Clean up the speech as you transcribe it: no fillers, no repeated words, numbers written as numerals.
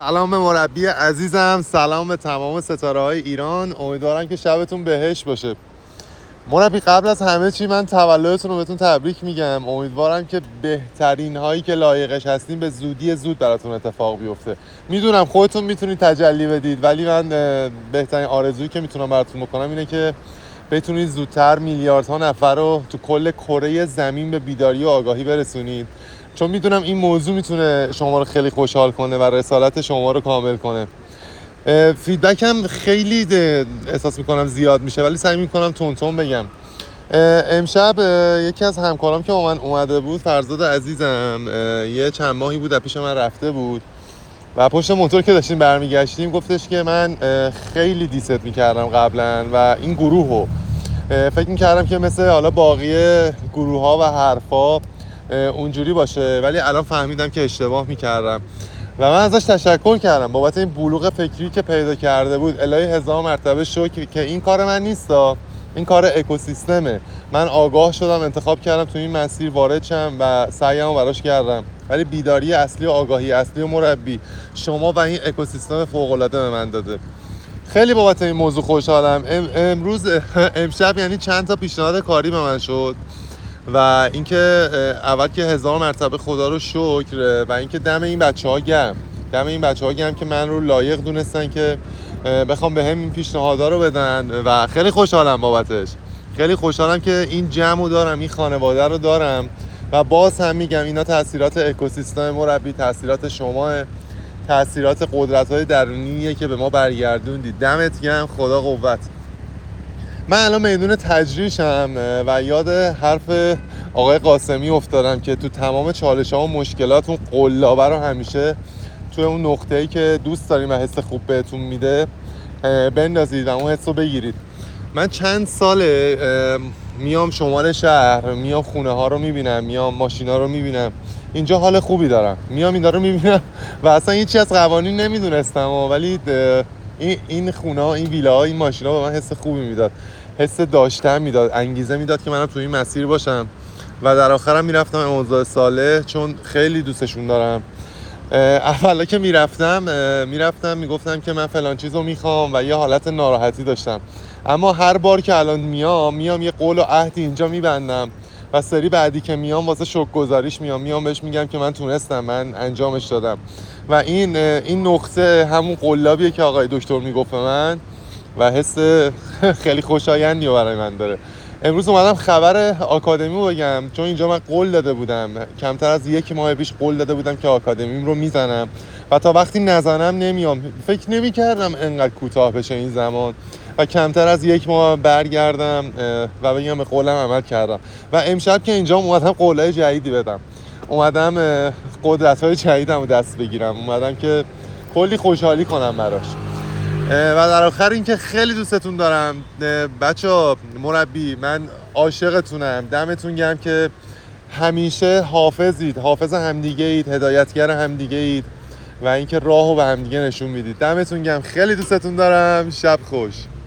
سلام به مربی عزیزم، سلام به تمام ستاره های ایران. امیدوارم که شبتون بهشت باشه. مربی قبل از همه چی من تولدتون رو بهتون تبریک میگم. امیدوارم که بهترین هایی که لایقش هستین به زودی زود براتون اتفاق بیفته. میدونم خودتون میتونید تجلی بدید، ولی من بهترین آرزویی که میتونم براتون بکنم اینه که بتونید زودتر میلیاردها نفر رو تو کل کره زمین به بیداری و آگاهی برسونید، چون میدونم این موضوع میتونه شما رو خیلی خوشحال کنه و رسالت شما رو کامل کنه. فیدبک هم خیلی احساس میکنم زیاد میشه، ولی سعی میکنم تون بگم. امشب یکی از همکارام که با من اومده بود، فرزاد عزیزم، یه چند ماهی بود پیش من رفته بود و پشت موتور که داشتیم برمیگشتیم گفتش که من خیلی دیست میکردم قبلا و این گروه رو فکر میکردم که مثل حالا باقی گروه ها و حرفا اونجوری باشه، ولی الان فهمیدم که اشتباه میکردم و من ازش تشکر کردم بابت این بلوغ فکری که پیدا کرده بود. الهی هزار مرتبه شکر که این کار من نیستا، این کار اکوسیستمه. من آگاه شدم، انتخاب کردم تو این مسیر وارد شم و سعیمو براش کردم، ولی بیداری اصلی و آگاهی اصلی و مربی شما و این اکوسیستم فوق العاده به من داده. خیلی بابت این موضوع خوشحالم. امشب یعنی چند تا پیشنهاد کاری به من شد و اینکه اول که هزار مرتبه خدا رو شکر و اینکه دم این بچه‌ها گرم، که من رو لایق دونستن که بخوام بهم این پیشنهادا رو بدن و خیلی خوشحالم بابتش. خیلی خوشحالم که این جمع رو دارم، این خانواده رو دارم و باز هم میگم اینا تاثیرات اکوسیستم مربی، تاثیرات شما، تاثیرات قدرت‌های درونیه که به ما برگردوندید. دمت گرم، خدا قوت. من الان میدون تجریشم و یاد حرف آقای قاسمی افتادم که تو تمام چالش‌ها و مشکلات اون قلابه رو همیشه توی اون نقطه‌ای که دوست داریم و حس خوب بهتون میده بندازید و اون حس رو بگیرید. من چند ساله میام شمال شهر، میام خونه ها رو میبینم، میام ماشینا رو میبینم، اینجا حال خوبی دارم. میام اینا رو میبینم و اصلا هیچی از قوانین نمیدونستم، ولی این خونه ها، این ویلا ها، این ماشینا به من حس خوبی میداد، حس داشتن میداد، انگیزه میداد که منم توی این مسیر باشم و در آخرم میرفتم امامزاده صالح چون خیلی دوستشون دارم. اولا که میرفتم میگفتم که من فلان چیزو میخوام و یه حالت ناراحتی داشتم، اما هر بار که الان میام یه قول و عهدی اینجا میبندم و سری بعدی که میام واسه شکرگزاریش میام بهش میگم که من تونستم، من انجامش دادم و این نقطه همون قلابیه که آقای دکتر میگفت من و حس خیلی خوشایندی برای من داره. امروز اومدم خبر آکادمی بگم، چون اینجا من قول داده بودم، کمتر از 1 ماه پیش قول داده بودم که آکادمیم رو میزنم و تا وقتی نزنم نمیام. فکر نمی‌کردم انقدر کوتاه بشه این زمان و کمتر از 1 ماه برگردم و بگم به قولم عمل کردم. و امشب که اینجا اومدم قولای جدیدی بدم، اومدم قدرت‌های جدیدم رو دست بگیرم، اومدم که کلی خوشحالی کنم براش. و در آخر اینکه خیلی دوستتون دارم بچه‌ها. مربی من عاشقتونم، دمتون گرم که همیشه حافظ همدیگه اید، هدایتگر همدیگه اید و اینکه راهو به همدیگه نشون میدید. دمتون گرم، خیلی دوستتون دارم. شب خوش.